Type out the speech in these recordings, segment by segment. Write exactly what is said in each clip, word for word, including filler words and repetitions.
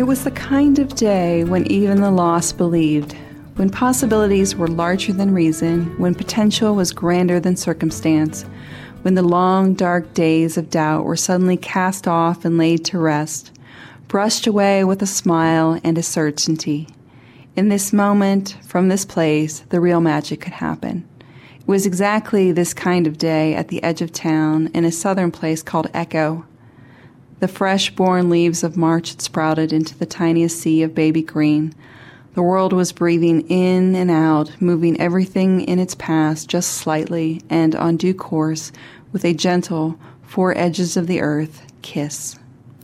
It was the kind of day when even the lost believed, when possibilities were larger than reason, when potential was grander than circumstance, when the long, dark days of doubt were suddenly cast off and laid to rest, brushed away with a smile and a certainty. In this moment, from this place, the real magic could happen. It was exactly this kind of day at the edge of town in a southern place called Echo. The fresh-born leaves of March had sprouted into the tiniest sea of baby green. The world was breathing in and out, moving everything in its path just slightly and on due course with a gentle, four edges of the earth kiss.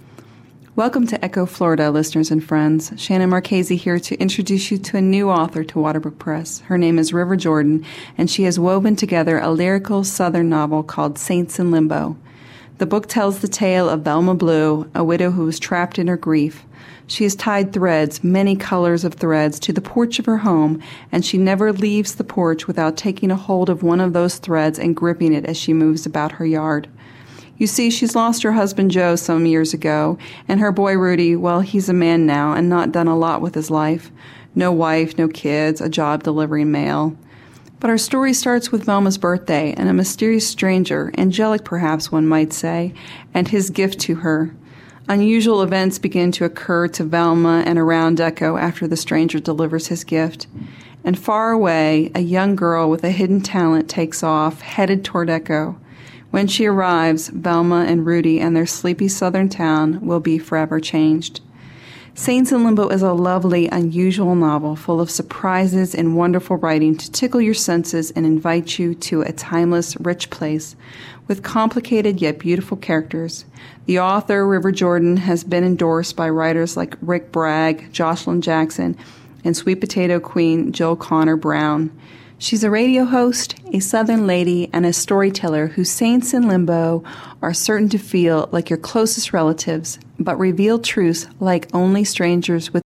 Welcome to Echo, Florida, listeners and friends. Shannon Marchese here to introduce you to a new author to Waterbrook Press. Her name is River Jordan, and she has woven together a lyrical southern novel called Saints in Limbo. The book tells the tale of Velma Blue, a widow who was trapped in her grief. She has tied threads, many colors of threads, to the porch of her home, and she never leaves the porch without taking a hold of one of those threads and gripping it as she moves about her yard. You see, she's lost her husband Joe some years ago, and her boy Rudy, well, he's a man now and not done a lot with his life. No wife, no kids, a job delivering mail. But our story starts with Velma's birthday and a mysterious stranger, angelic perhaps one might say, and his gift to her. Unusual events begin to occur to Velma and around Echo after the stranger delivers his gift. And far away, a young girl with a hidden talent takes off, headed toward Echo. When she arrives, Velma and Rudy and their sleepy southern town will be forever changed. Saints in Limbo is a lovely, unusual novel full of surprises and wonderful writing to tickle your senses and invite you to a timeless, rich place with complicated yet beautiful characters. The author, River Jordan, has been endorsed by writers like Rick Bragg, Jocelyn Jackson, and Sweet Potato Queen Jill Connor Brown. She's a radio host, a Southern lady, and a storyteller whose saints in limbo are certain to feel like your closest relatives, but reveal truths like only strangers with